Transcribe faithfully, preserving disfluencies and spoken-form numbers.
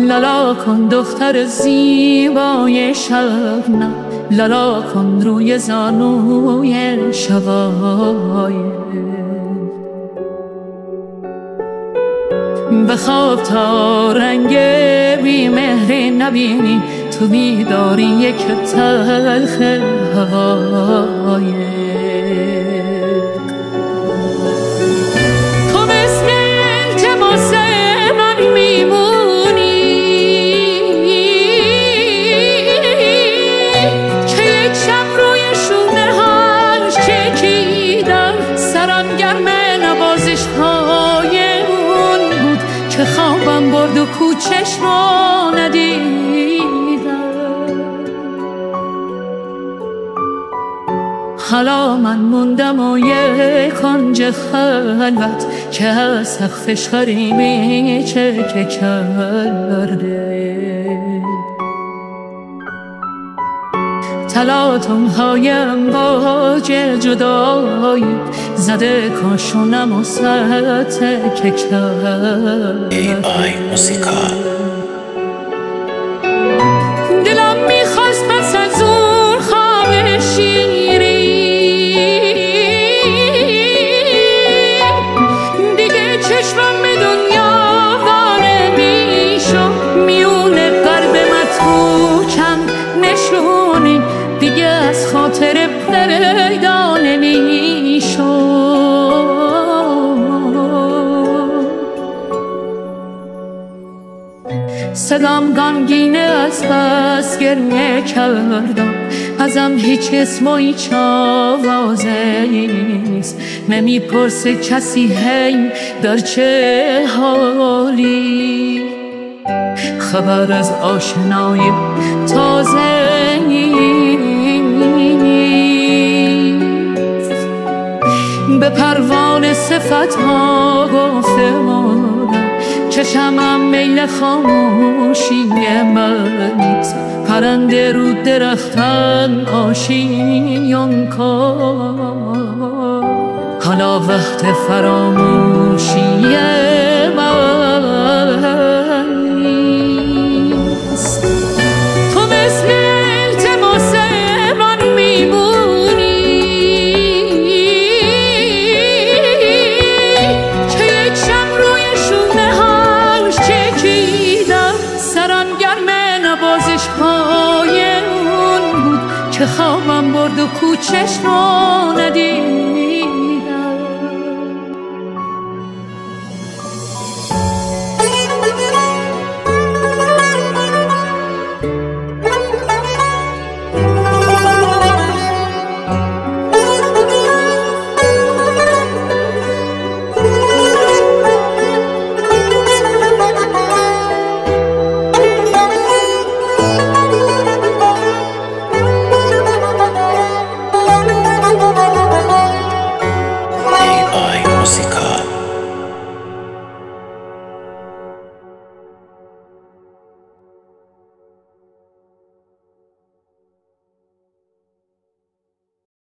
لالا کن دختر زیبای شبنم، لالا کن روی زانوی شقایق. بخواب تا رنگ بی مهری نبینی، تو بیداری یک تلخ حقایق. تو مثل التماس من میمونی که یک شب روی شونه هاش چکیدم، سرم گرم نوازش های اون بود که خوابم برد و کوچش رو ندیدم. حالا من موندم و یک کنج خلوت که از سقفش غریبی چکه کرده. تلاطم های امواج جدایی زده کاشونم و سطح کرده. ای آی موسیقا. دلم میخواست پس از اون خواب شیری دیگه چشمم به دنیا واره میشم، میونه قلب متروکم نشونی دیگه از خاطر پیدا نمیشم. صدام غمگینه از بس گریه کردم، ازم هیچ اسم و هیچ آوازی نیست. نمیپرسه کسی هی در چه حالی، خبر از آشنای تازه نیست. به پروانه صفت ها گفته ماندم، چشمم میل خاموشی من نیست. پرنده رو درختن آشیان کن، حالا وقت فراموشی من نیست. تو مثل التماس من میمونی که یک شب روی شونه هاش چکیدم، سرم گرم نوازش های اون بود که خوابم برد و کوچش رو ندید.